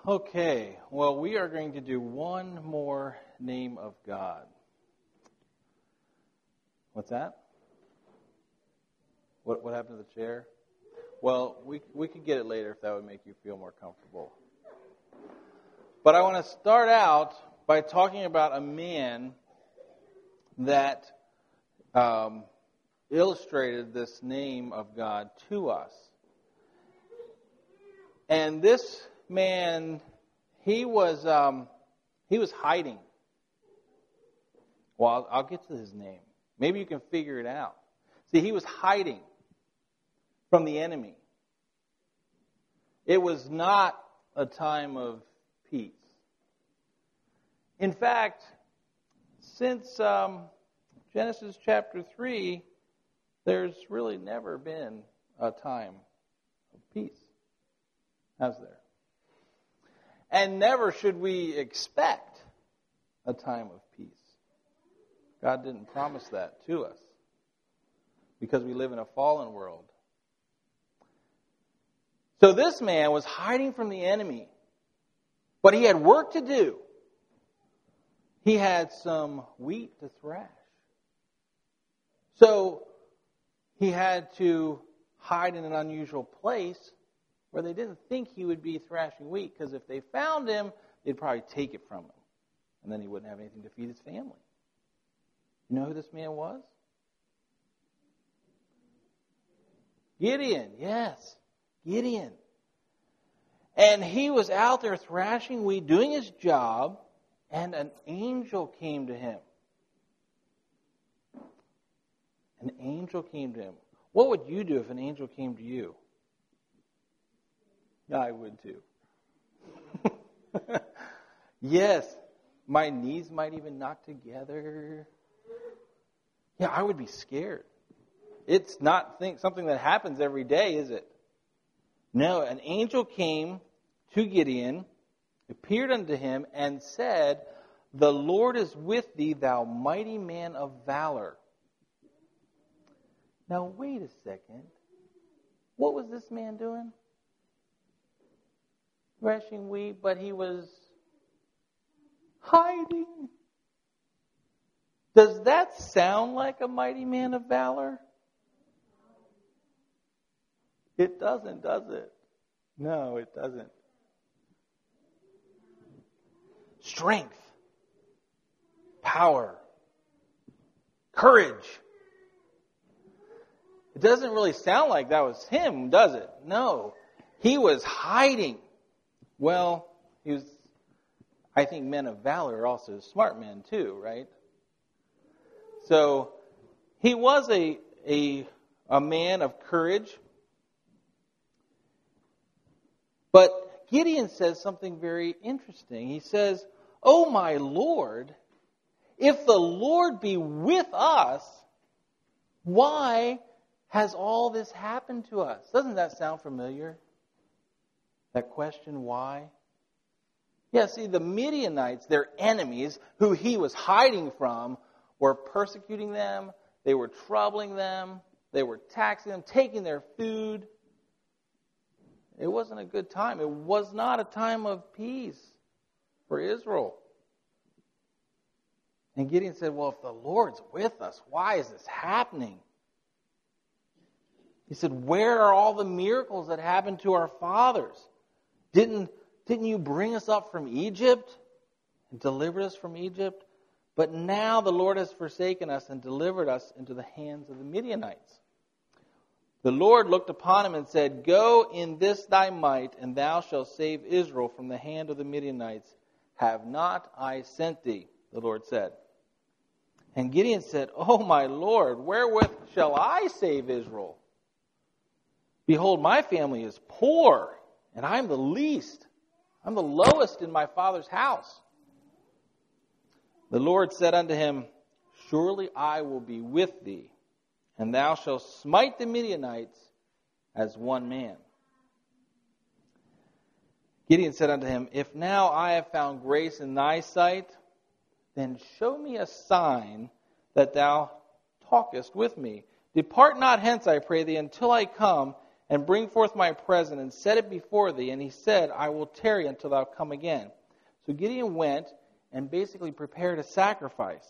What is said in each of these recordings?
Okay, well, we are going to do one more name of God. What's that? What happened to the chair? Well, we could get it later if that would make you feel more comfortable. But I want to start out by talking about a man that illustrated this name of God to us. And this man, he was hiding. Well, I'll get to his name. Maybe you can figure it out. See, he was hiding from the enemy. It was not a time of peace. In fact, since Genesis chapter 3, there's really never been a time of peace, has there? And never should we expect a time of peace. God didn't promise that to us because we live in a fallen world. So this man was hiding from the enemy, but he had work to do. He had some wheat to thrash. So he had to hide in an unusual place where they didn't think he would be thrashing wheat, because if they found him, they'd probably take it from him. And then he wouldn't have anything to feed his family. You know who this man was? Gideon, yes. Gideon. And he was out there thrashing wheat, doing his job, and an angel came to him. An angel came to him. What would you do if an angel came to you? I would too. Yes, my knees might even knock together. Yeah, I would be scared. It's not something that happens every day, is it? No, an angel came to Gideon, appeared unto him, and said, "The Lord is with thee, thou mighty man of valor." Now, wait a second. What was this man doing? Threshing wheat, but he was hiding. Does that sound like a mighty man of valor? It doesn't, does it? No, it doesn't. Strength, power, courage. It doesn't really sound like that was him, does it? No. He was hiding. Well, I think men of valor are also smart men too, right? So he was a man of courage. But Gideon says something very interesting. He says, "Oh my Lord, if the Lord be with us, why has all this happened to us?" Doesn't that sound familiar? That question, why? Yeah, see, the Midianites, their enemies, who he was hiding from, were persecuting them. They were troubling them. They were taxing them, taking their food. It wasn't a good time. It was not a time of peace for Israel. And Gideon said, well, if the Lord's with us, why is this happening? He said, where are all the miracles that happened to our fathers? Didn't you bring us up from Egypt and delivered us from Egypt? But now the Lord has forsaken us and delivered us into the hands of the Midianites. The Lord looked upon him and said, "Go in this thy might, and thou shalt save Israel from the hand of the Midianites. Have not I sent thee?" the Lord said. And Gideon said, "Oh my Lord, wherewith shall I save Israel? Behold, my family is poor, and I am the least. I'm the lowest in my father's house." The Lord said unto him, "Surely I will be with thee, and thou shalt smite the Midianites as one man." Gideon said unto him, "If now I have found grace in thy sight, then show me a sign that thou talkest with me. Depart not hence, I pray thee, until I come and bring forth my present, and set it before thee. And he said, I will tarry until thou come again. So Gideon went and basically prepared a sacrifice.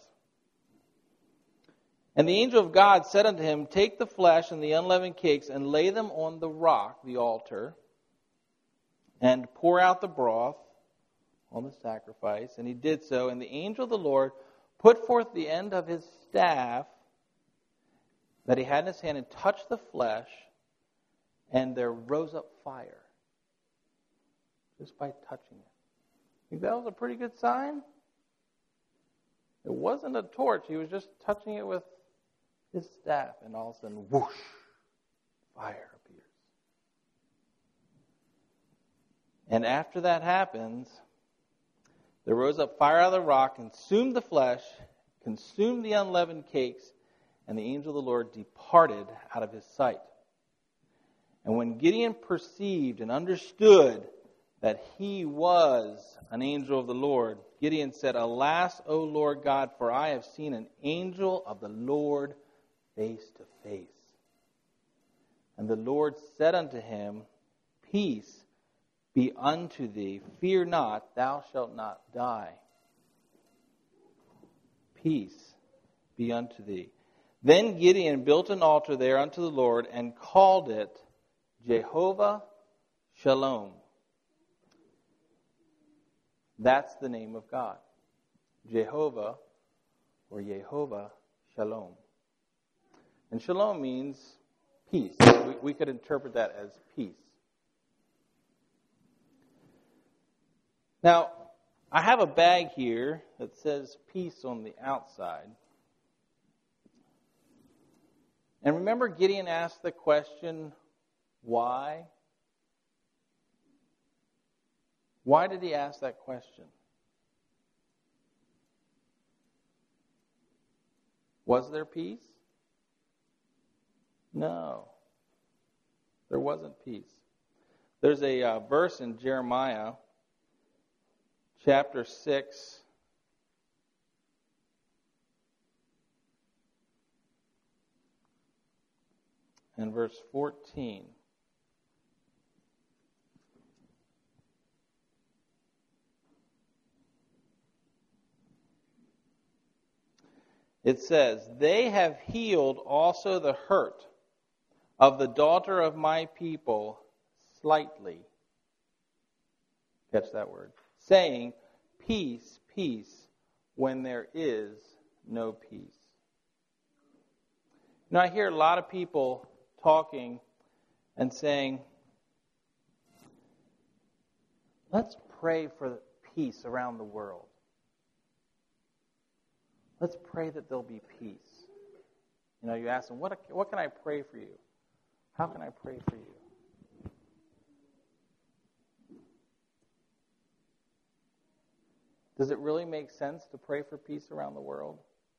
And the angel of God said unto him, Take the flesh and the unleavened cakes, and lay them on the rock, the altar, and pour out the broth on the sacrifice. And he did so. And the angel of the Lord put forth the end of his staff that he had in his hand, and touched the flesh, and there rose up fire just by touching it. Think that was a pretty good sign? It wasn't a torch. He was just touching it with his staff, and all of a sudden, whoosh, fire appears. And after that happens, there rose up fire out of the rock, consumed the flesh, consumed the unleavened cakes, and the angel of the Lord departed out of his sight. And when Gideon perceived and understood that he was an angel of the Lord, Gideon said, Alas, O Lord God, for I have seen an angel of the Lord face to face. And the Lord said unto him, Peace be unto thee. Fear not, thou shalt not die. Peace be unto thee. Then Gideon built an altar there unto the Lord, and called it Jehovah Shalom. That's the name of God. Jehovah, or Jehovah Shalom. And shalom means peace. We could interpret that as peace. Now, I have a bag here that says peace on the outside. And remember, Gideon asked the question, why? Why did he ask that question? Was there peace? No. There wasn't peace. There's a verse in Jeremiah, chapter 6, and verse 14. It says, They have healed also the hurt of the daughter of my people slightly. Catch that word. Saying, Peace, peace, when there is no peace. Now, I hear a lot of people talking and saying, let's pray for peace around the world. Let's pray that there'll be peace. You know, you ask them, what can I pray for you? How can I pray for you? Does it really make sense to pray for peace around the world?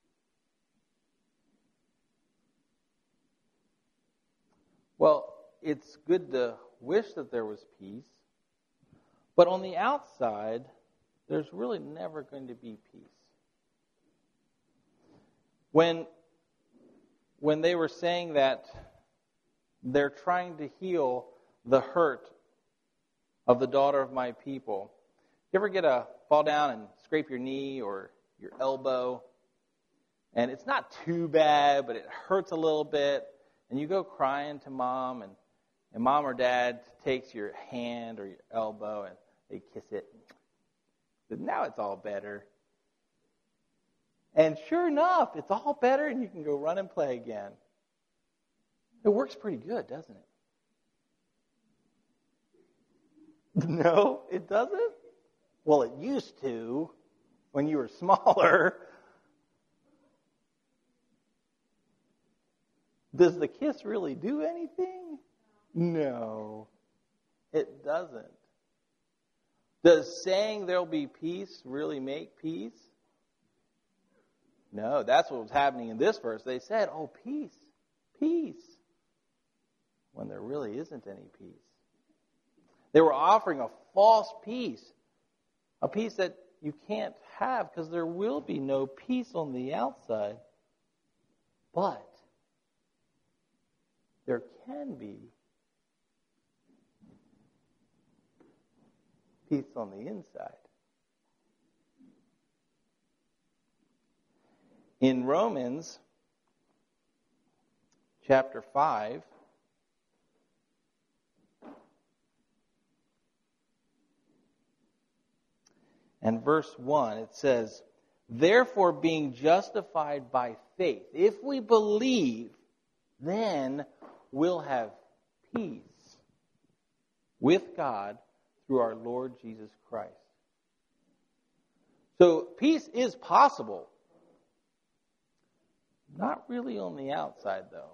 Well, it's good to wish that there was peace, but on the outside, there's really never going to be peace. When they were saying that they're trying to heal the hurt of the daughter of my people, you ever fall down and scrape your knee or your elbow, and it's not too bad, but it hurts a little bit, and you go crying to mom, and mom or dad takes your hand or your elbow, and they kiss it. But now it's all better. And sure enough, it's all better, and you can go run and play again. It works pretty good, doesn't it? No, it doesn't? Well, it used to when you were smaller. Does the kiss really do anything? No, it doesn't. Does saying there'll be peace really make peace? No, that's what was happening in this verse. They said, oh, peace, peace, when there really isn't any peace. They were offering a false peace, a peace that you can't have because there will be no peace on the outside. But there can be peace on the inside. In Romans chapter 5, and verse 1, it says, "Therefore, being justified by faith," if we believe, then we'll have peace with God through our Lord Jesus Christ. So peace is possible. Not really on the outside, though.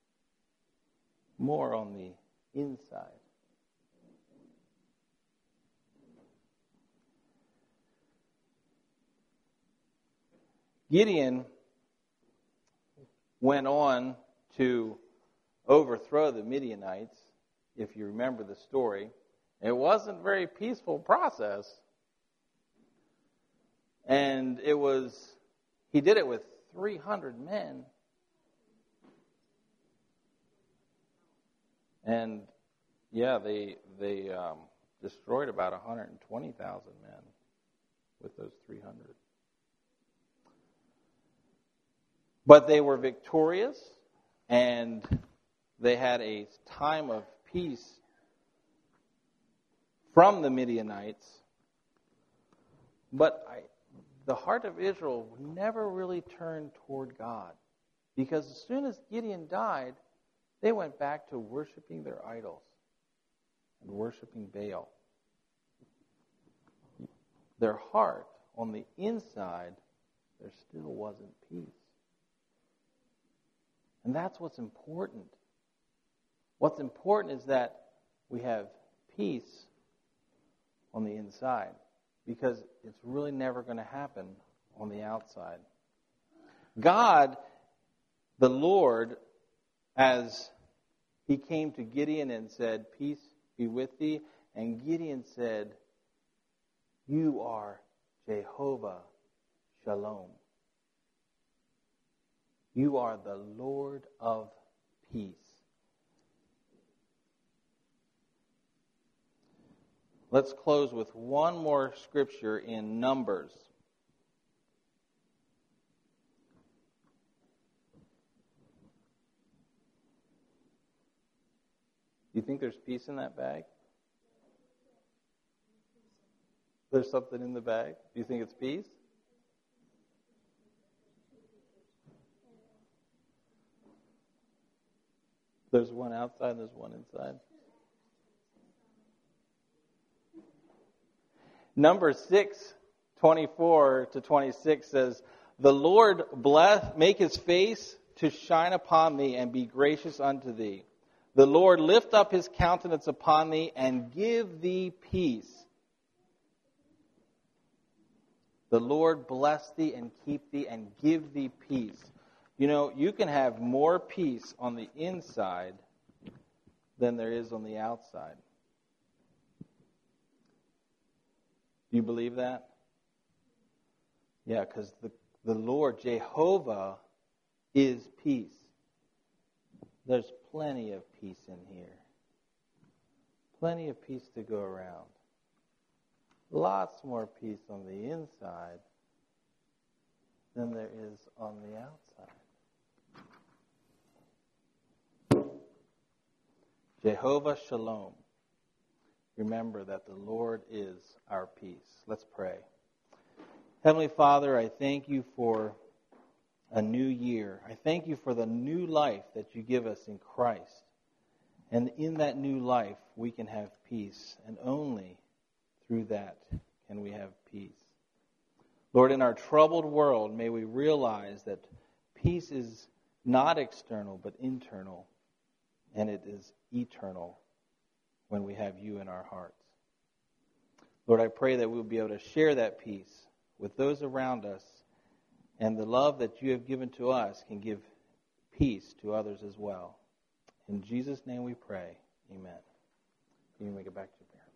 More on the inside. Gideon went on to overthrow the Midianites, if you remember the story. It wasn't a very peaceful process. And he did it with 300 men. And yeah, they destroyed about 120,000 men with those 300. But they were victorious, and they had a time of peace from the Midianites. But the heart of Israel never really turned toward God. Because as soon as Gideon died, they went back to worshiping their idols and worshiping Baal. Their heart, on the inside, there still wasn't peace. And that's what's important. What's important is that we have peace on the inside, because it's really never going to happen on the outside. God, the Lord, as he came to Gideon and said, "Peace be with thee," and Gideon said, "You are Jehovah Shalom. You are the Lord of peace." Let's close with one more scripture in Numbers. Do you think there's peace in that bag? There's something in the bag? Do you think it's peace? There's one outside and there's one inside. Numbers 6:24-26 says, "The Lord make his face to shine upon thee and be gracious unto thee. The Lord lift up his countenance upon thee and give thee peace. The Lord bless thee and keep thee and give thee peace." You know, you can have more peace on the inside than there is on the outside. Do you believe that? Yeah, because the Lord, Jehovah, is peace. There's plenty of peace in here. Plenty of peace to go around. Lots more peace on the inside than there is on the outside. Jehovah Shalom. Remember that the Lord is our peace. Let's pray. Heavenly Father, I thank you for a new year. I thank you for the new life that you give us in Christ. And in that new life, we can have peace. And only through that can we have peace. Lord, in our troubled world, may we realize that peace is not external, but internal. And it is eternal when we have you in our hearts. Lord, I pray that we'll be able to share that peace with those around us, and the love that you have given to us can give peace to others as well. In Jesus' name we pray. Amen. You can make it back to your parents.